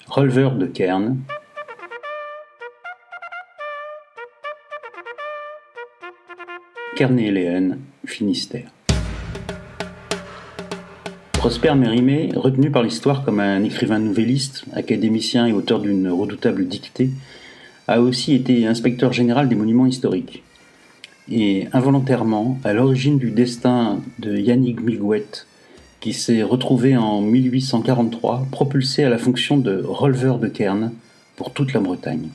Releveur de cairn, Kernéléen, Finistère. Prosper Mérimée, retenu par l'histoire comme un écrivain nouvelliste, académicien et auteur d'une redoutable dictée, a aussi été inspecteur général des monuments historiques. Et involontairement à l'origine du destin de Yannick Migouet, qui s'est retrouvé en 1843 propulsé à la fonction de releveur de cairn pour toute la Bretagne.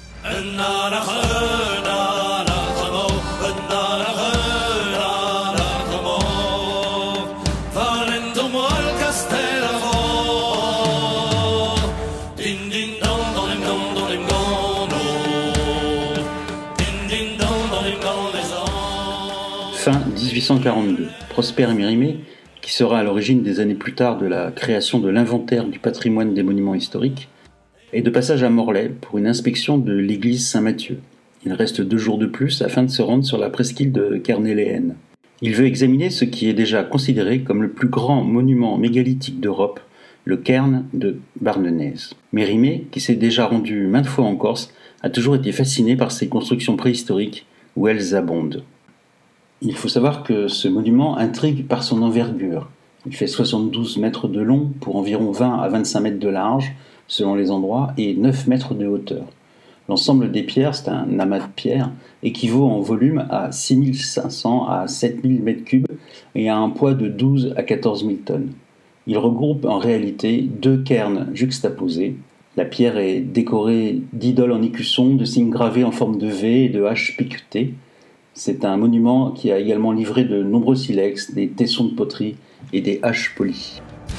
Fin 1842, Prosper Mérimée, qui sera à l'origine des années plus tard de la création de l'inventaire du patrimoine des monuments historiques, est de passage à Morlaix pour une inspection de l'église Saint-Mathieu. Il reste 2 jours de plus afin de se rendre sur la presqu'île de Kernéléen. Il veut examiner ce qui est déjà considéré comme le plus grand monument mégalithique d'Europe, le cairn de Barnenez. Mérimée, qui s'est déjà rendu maintes fois en Corse, a toujours été fasciné par ces constructions préhistoriques où elles abondent. Il faut savoir que ce monument intrigue par son envergure. Il fait 72 mètres de long pour environ 20 à 25 mètres de large, selon les endroits, et 9 mètres de hauteur. L'ensemble des pierres, c'est un amas de pierres, équivaut en volume à 6500 à 7000 mètres cubes et a un poids de 12 à 14 000 tonnes. Il regroupe en réalité 2 cairns juxtaposés. La pierre est décorée d'idoles en écusson, de signes gravés en forme de V et de haches piquetées. C'est un monument qui a également livré de nombreux silex, des tessons de poterie et des haches polies.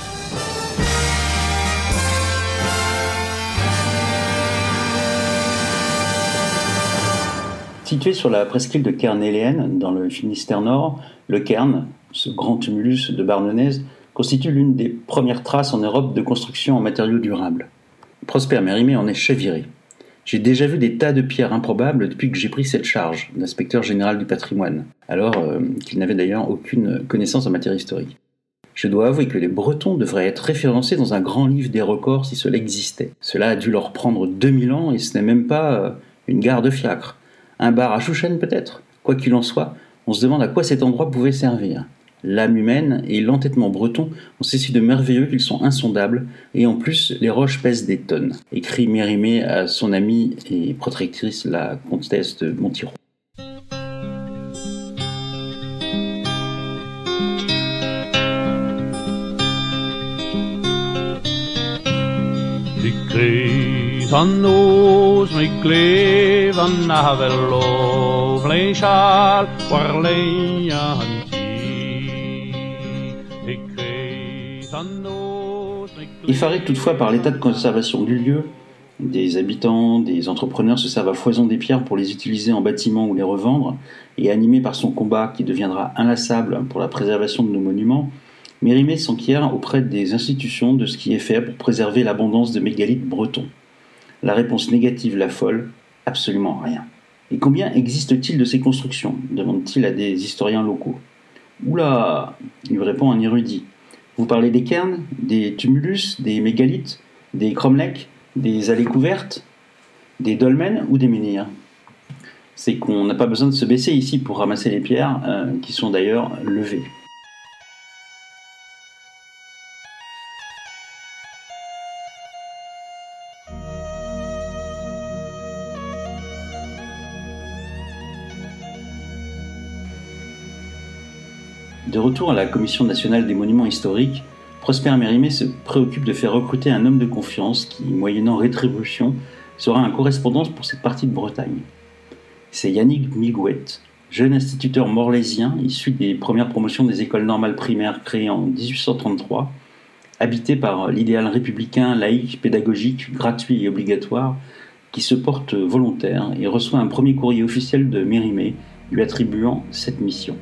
Situé sur la presqu'île de Kernéléen, dans le Finistère Nord, le cairn, ce grand tumulus de Barnenez, constitue l'une des premières traces en Europe de construction en matériaux durables. Prosper Mérimée en est chaviré. J'ai déjà vu des tas de pierres improbables depuis que j'ai pris cette charge d'inspecteur général du patrimoine, alors qu'il n'avait d'ailleurs aucune connaissance en matière historique. Je dois avouer que les Bretons devraient être référencés dans un grand livre des records si cela existait. Cela a dû leur prendre 2000 ans et ce n'est même pas une gare de fiacre. Un bar à Chouchen peut-être. Quoi qu'il en soit, on se demande à quoi cet endroit pouvait servir. L'âme humaine et l'entêtement breton ont ceci de merveilleux qu'ils sont insondables, et en plus, les roches pèsent des tonnes, écrit Mérimée à son amie et protectrice, la comtesse de Montiron. Effarés toutefois par l'état de conservation du lieu, des habitants, des entrepreneurs se servent à foison des pierres pour les utiliser en bâtiment ou les revendre, et animés par son combat qui deviendra inlassable pour la préservation de nos monuments, Mérimée s'enquiert auprès des institutions de ce qui est fait pour préserver l'abondance de mégalithes bretons. La réponse négative l'affole, absolument rien. Et combien existe-t-il de ces constructions demande-t-il à des historiens locaux. Oula, lui répond un érudit. Vous parlez des cairns, des tumulus, des mégalithes, des cromlechs, des allées couvertes, des dolmens ou des menhirs? C'est qu'on n'a pas besoin de se baisser ici pour ramasser les pierres, qui sont d'ailleurs levées. De retour à la Commission nationale des monuments historiques, Prosper Mérimée se préoccupe de faire recruter un homme de confiance qui, moyennant rétribution, sera un correspondant pour cette partie de Bretagne. C'est Yannick Migouet, jeune instituteur morlaisien issu des premières promotions des écoles normales primaires créées en 1833, habité par l'idéal républicain, laïque, pédagogique, gratuit et obligatoire, qui se porte volontaire et reçoit un premier courrier officiel de Mérimée lui attribuant cette mission.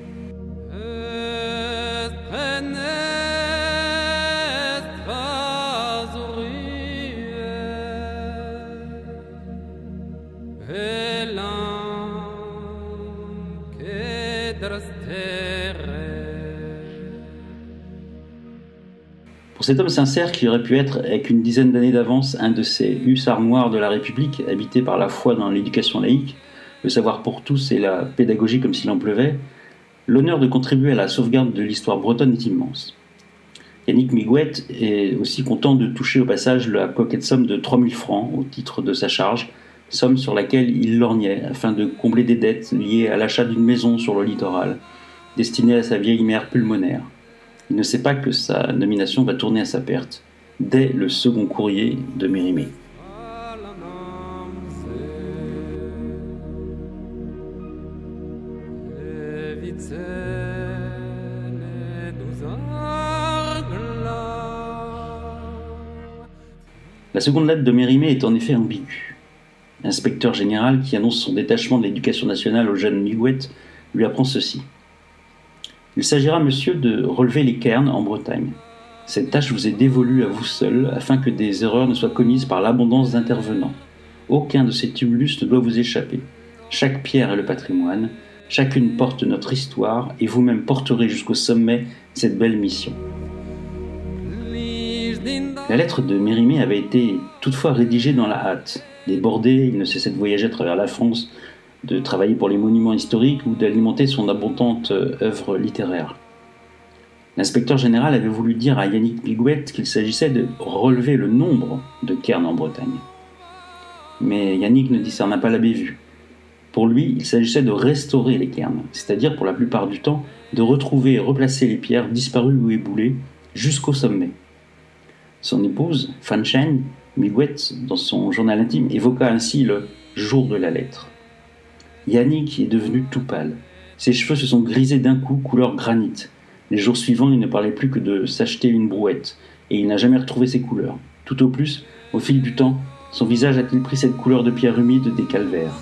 Pour Pour cet homme sincère qui aurait pu être, avec une dizaine d'années d'avance, un de ces hussards noirs de la République, habités par la foi dans l'éducation laïque, le savoir pour tous et la pédagogie comme s'il en pleuvait, l'honneur de contribuer à la sauvegarde de l'histoire bretonne est immense. Yannick Migouet est aussi content de toucher au passage la coquette somme de 3 000 francs au titre de sa charge, somme sur laquelle il lorgnait afin de combler des dettes liées à l'achat d'une maison sur le littoral, destinée à sa vieille mère pulmonaire. Il ne sait pas que sa nomination va tourner à sa perte, dès le second courrier de Mérimée. La seconde lettre de Mérimée est en effet ambiguë. L'inspecteur général qui annonce son détachement de l'éducation nationale au jeune Migouet lui apprend ceci. Il s'agira, monsieur, de relever les cairns en Bretagne. Cette tâche vous est dévolue à vous seul, afin que des erreurs ne soient commises par l'abondance d'intervenants. Aucun de ces tumulus ne doit vous échapper. Chaque pierre est le patrimoine, chacune porte notre histoire, et vous-même porterez jusqu'au sommet cette belle mission. La lettre de Mérimée avait été toutefois rédigée dans la hâte. Débordé, il ne cessait de voyager à travers la France, de travailler pour les monuments historiques ou d'alimenter son abondante œuvre littéraire. L'inspecteur général avait voulu dire à Yannick Migouet qu'il s'agissait de relever le nombre de cairns en Bretagne. Mais Yannick ne discerna pas la bévue. Pour lui, il s'agissait de restaurer les cairns, c'est-à-dire pour la plupart du temps de retrouver et replacer les pierres disparues ou éboulées jusqu'au sommet. Son épouse, Fanchen, Migouet, dans son journal intime, évoqua ainsi le jour de la lettre. Yannick est devenu tout pâle. Ses cheveux se sont grisés d'un coup, couleur granit. Les jours suivants, il ne parlait plus que de s'acheter une brouette, et il n'a jamais retrouvé ses couleurs. Tout au plus, au fil du temps, son visage a-t-il pris cette couleur de pierre humide des calvaires.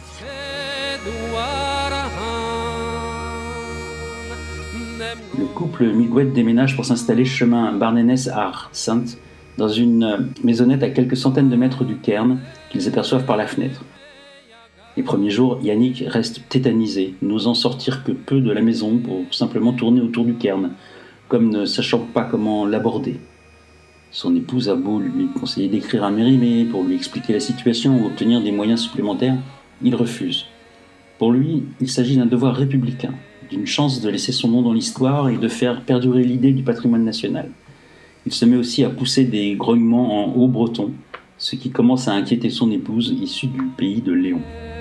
Le couple Migouet déménage pour s'installer chemin Barnénès à Sainte, dans une maisonnette à quelques centaines de mètres du cairn qu'ils aperçoivent par la fenêtre. Les premiers jours, Yannick reste tétanisé, n'osant sortir que peu de la maison pour simplement tourner autour du cairn, comme ne sachant pas comment l'aborder. Son épouse a beau lui conseiller d'écrire à Mérimée pour lui expliquer la situation ou obtenir des moyens supplémentaires, il refuse. Pour lui, il s'agit d'un devoir républicain, d'une chance de laisser son nom dans l'histoire et de faire perdurer l'idée du patrimoine national. Il se met aussi à pousser des grognements en haut-breton, ce qui commence à inquiéter son épouse issue du pays de Léon.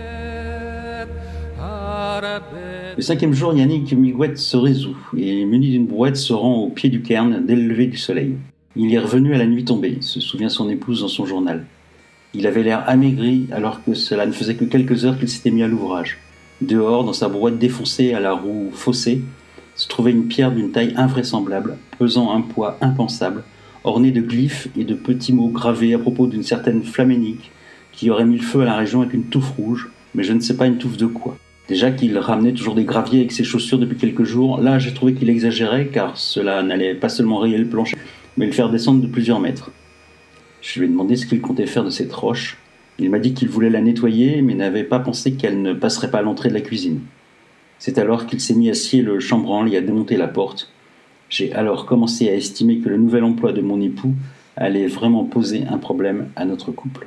Le 5e jour, Yannick Migouet se résout et, muni d'une brouette, se rend au pied du cairn dès le lever du soleil. Il est revenu à la nuit tombée, se souvient son épouse dans son journal. Il avait l'air amaigri alors que cela ne faisait que quelques heures qu'il s'était mis à l'ouvrage. Dehors, dans sa brouette défoncée à la roue faussée, se trouvait une pierre d'une taille invraisemblable, pesant un poids impensable, ornée de glyphes et de petits mots gravés à propos d'une certaine Flaménique qui aurait mis le feu à la région avec une touffe rouge, mais je ne sais pas une touffe de quoi. Déjà qu'il ramenait toujours des graviers avec ses chaussures depuis quelques jours, là j'ai trouvé qu'il exagérait car cela n'allait pas seulement rayer le plancher, mais le faire descendre de plusieurs mètres. Je lui ai demandé ce qu'il comptait faire de cette roche. Il m'a dit qu'il voulait la nettoyer, mais n'avait pas pensé qu'elle ne passerait pas à l'entrée de la cuisine. C'est alors qu'il s'est mis à scier le chambranle et à démonter la porte. J'ai alors commencé à estimer que le nouvel emploi de mon époux allait vraiment poser un problème à notre couple.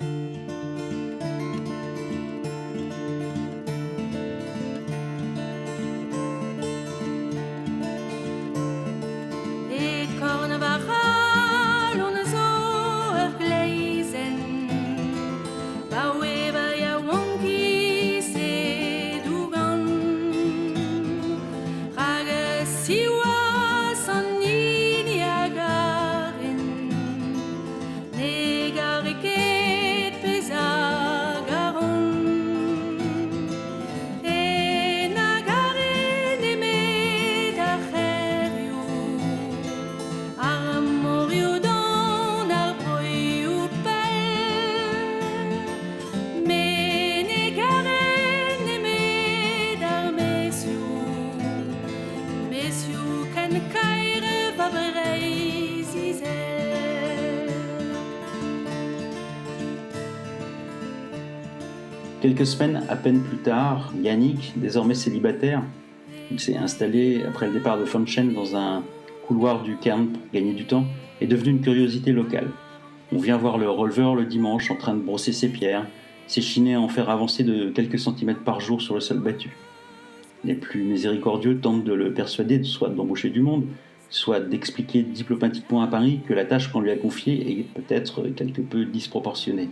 Quelques semaines à peine plus tard, Yannick, désormais célibataire, il s'est installé après le départ de Fanchen dans un couloir du cairn pour gagner du temps, est devenu une curiosité locale. On vient voir le releveur le dimanche en train de brosser ses pierres, s'échiner à en faire avancer de quelques centimètres par jour sur le sol battu. Les plus miséricordieux tentent de le persuader soit d'embaucher du monde, soit d'expliquer diplomatiquement à Paris que la tâche qu'on lui a confiée est peut-être quelque peu disproportionnée.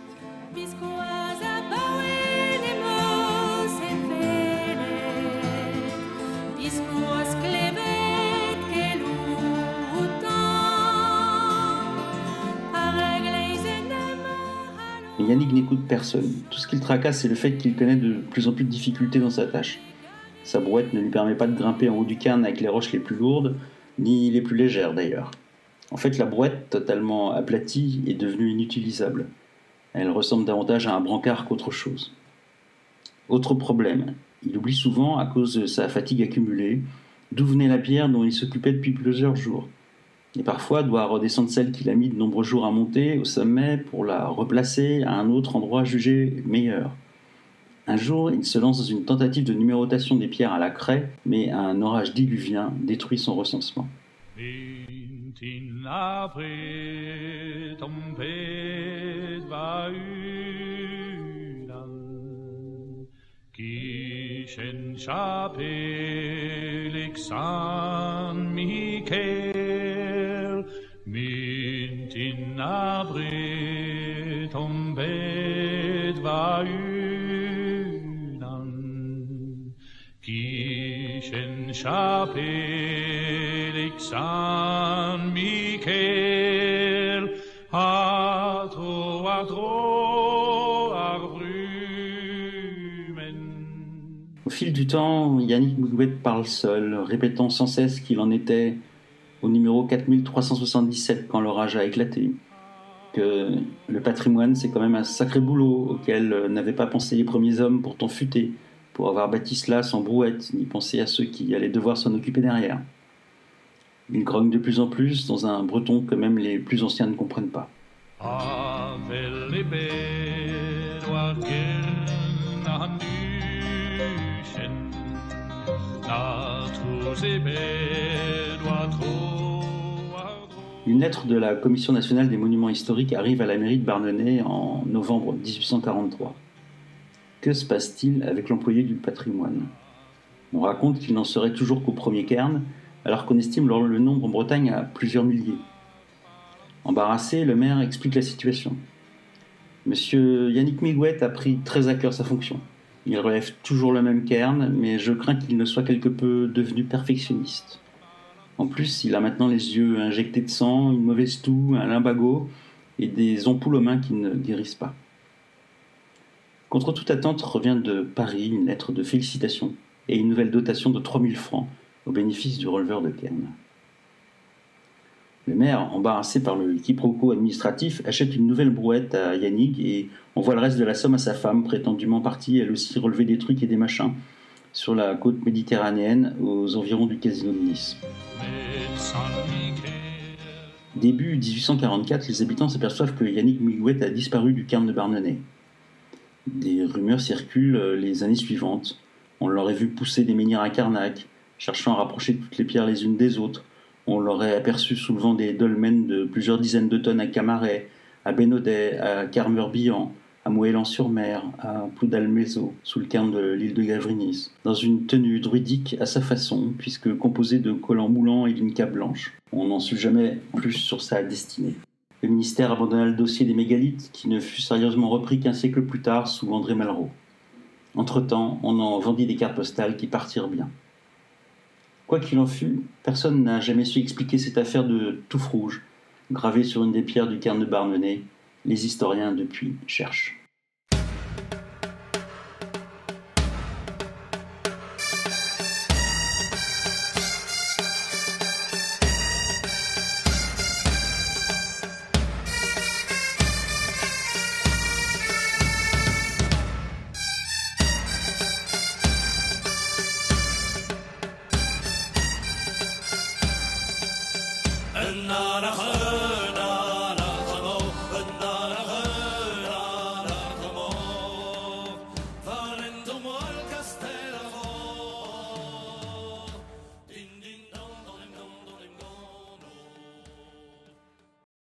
Mais Yannick n'écoute personne. Tout ce qu'il tracasse, c'est le fait qu'il connaît de plus en plus de difficultés dans sa tâche. Sa brouette ne lui permet pas de grimper en haut du cairn avec les roches les plus lourdes, ni les plus légères d'ailleurs. En fait, la brouette, totalement aplatie, est devenue inutilisable. Elle ressemble davantage à un brancard qu'autre chose. Autre problème, il oublie souvent, à cause de sa fatigue accumulée, d'où venait la pierre dont il s'occupait depuis plusieurs jours. Et parfois doit redescendre celle qu'il a mis de nombreux jours à monter au sommet pour la replacer à un autre endroit jugé meilleur. Un jour, il se lance dans une tentative de numérotation des pierres à la craie, mais un orage diluvien détruit son recensement. Au fil du temps, Yannick Migouet parle seul, répétant sans cesse qu'il en était au numéro 4377 quand l'orage a éclaté, que le patrimoine c'est quand même un sacré boulot auquel n'avaient pas pensé les premiers hommes pourtant futés, pour avoir bâti cela sans brouette, ni penser à ceux qui allaient devoir s'en occuper derrière. Il grogne de plus en plus dans un breton que même les plus anciens ne comprennent pas. Une lettre de la Commission nationale des monuments historiques arrive à la mairie de Barnenay en novembre 1843. Que se passe-t-il avec l'employé du patrimoine ? On raconte qu'il n'en serait toujours qu'au premier cairn, alors qu'on estime le nombre en Bretagne à plusieurs milliers. Embarrassé, le maire explique la situation. Monsieur Yannick Migouet a pris très à cœur sa fonction. Il relève toujours le même cairn, mais je crains qu'il ne soit quelque peu devenu perfectionniste. En plus, il a maintenant les yeux injectés de sang, une mauvaise toux, un lumbago et des ampoules aux mains qui ne guérissent pas. Contre toute attente revient de Paris une lettre de félicitations et une nouvelle dotation de 3000 francs au bénéfice du releveur de cairn. Le maire, embarrassé par le quiproquo administratif, achète une nouvelle brouette à Yannick et envoie le reste de la somme à sa femme, prétendument partie elle aussi relever des trucs et des machins sur la côte méditerranéenne aux environs du casino de Nice. Début 1844, les habitants s'aperçoivent que Yannick Migouet a disparu du cairn de Barnenay. Des rumeurs circulent les années suivantes. On l'aurait vu pousser des menhirs à Carnac, cherchant à rapprocher toutes les pierres les unes des autres. On l'aurait aperçu soulevant des dolmens de plusieurs dizaines de tonnes à Camaret, à Bénodet, à Carmeur-Billan, à Moëlan-sur-Mer, à Ploudalmézeau, sous le cairn de l'île de Gavrinis, dans une tenue druidique à sa façon, puisque composée de collants moulants et d'une cape blanche. On n'en sut jamais plus sur sa destinée. Le ministère abandonna le dossier des mégalithes, qui ne fut sérieusement repris qu'un siècle plus tard sous André Malraux. Entre-temps, on en vendit des cartes postales qui partirent bien. Quoi qu'il en fût, personne n'a jamais su expliquer cette affaire de touffe rouge, gravée sur une des pierres du cairn de Barnenay. Les historiens, depuis, cherchent. النار